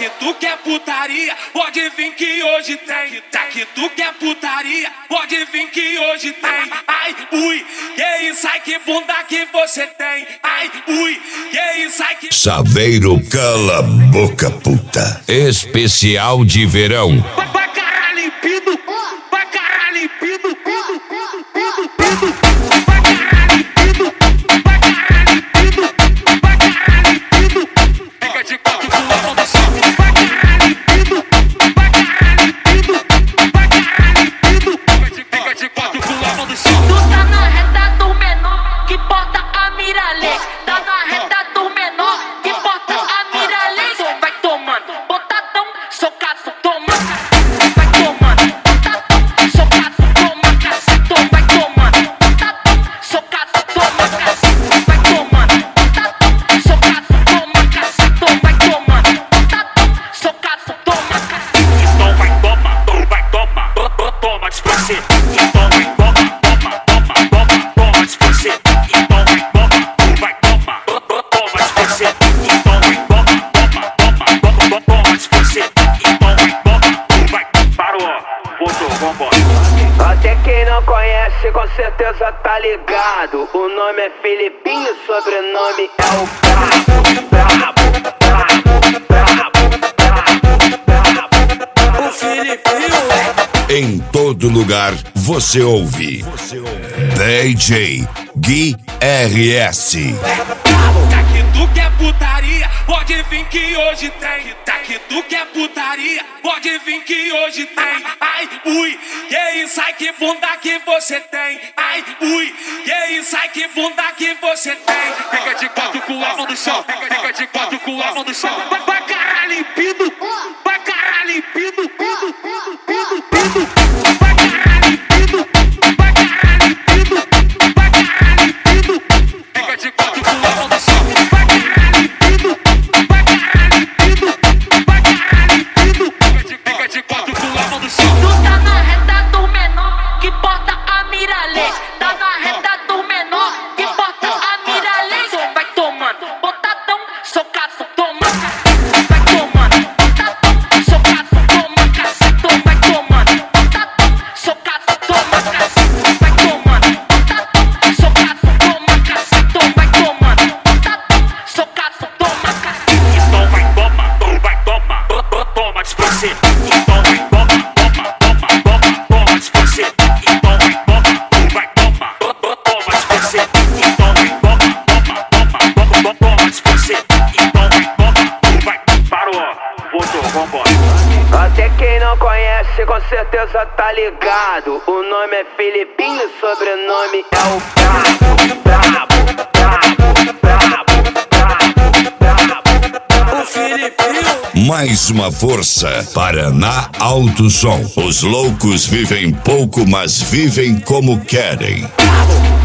que tu quer putaria, pode vir que hoje tem. Tá que tu quer putaria, pode vir que hoje tem. Ai, ui, que isso, ai que bunda que você tem. Ai, ui, que isso, ai que... Chaveiro cala a boca, puta. Especial de verão. Vai caralho limpido, vai caralho limpido, pido, pido, pido, pido. Vai caralho limpido, vai caralho limpido, vai caralho limpido. Fica de quatro com a mão no chão. Vai caralho limpido, vai caralho limpido, vai caralho limpido. Fica de quatro com a mão no chão. Tu tá na reta do menor que porta a miralete. Tá na reta do menor que porta a miralete. Vai tomando, botadão, socado, toma cacete. Vai tomando, botadão, socado, toma cacete. Vai tomando, botadão, socado, toma cacete. Vai tomando, botadão, socado, toma cacete. Vai tomando, botadão, socado, toma cacete. Então vai tomar, toma despacer. Então vai toma despacer. Então vai tomar, toma despacer. Então vai toma despacer. Então vai, parou, voltou, vambora. Até quem não conhece com certeza tá ligado. O nome é Filipinho, o sobrenome é o Brabo, Brabo, Brabo, Brabo, Brabo, Brabo. O Filipinho Em todo lugar você ouve DJ Gui RS. Tá que tu quer putaria, pode vir que hoje tem. Tá que tu quer putaria, pode vir que hoje tem. Ai, ui, que isso, ai que bunda que você tem. Ai, ui, que isso, ai que bunda que você tem. Fica de quatro com a mão no chão. Fica de quatro com a mão no chão. Vai caralho limpido, vai caralho limpido, pido, pido, pido, pido. Vai caralho limpido, vai caralho limpido, vai caralho limpido. Fica de quatro com a mão no chão. Vai caralho limpido, vai caralho limpido, vai caralho limpido. Fica de quatro com a mão no chão. Tu tá na reta do menor que porta a miralete. Tá na reta do menor que porta a miralete. Vai tomando, botadão, socado, toma cacete. Vai tomando, botadão, socado, toma cacete. Vai tomando, botadão, socado, toma cacete. Vai tomando, botadão, socado, toma cacete. Vai tomando, botadão, socado, toma cacete. Então vai toma despacer. Então vai toma despacer. Então vai toma despacer. Então vai toma despacer. Então vai, parou, voltou, vambora. Até quem não conhece com certeza tá ligado. O nome é Filipinho, o sobrenome é o Brabo, Brabo, Brabo, Brabo, Brabo, Brabo. O Filipinho. Mais uma força Paraná Alto Som. Os loucos vivem pouco, mas vivem como querem.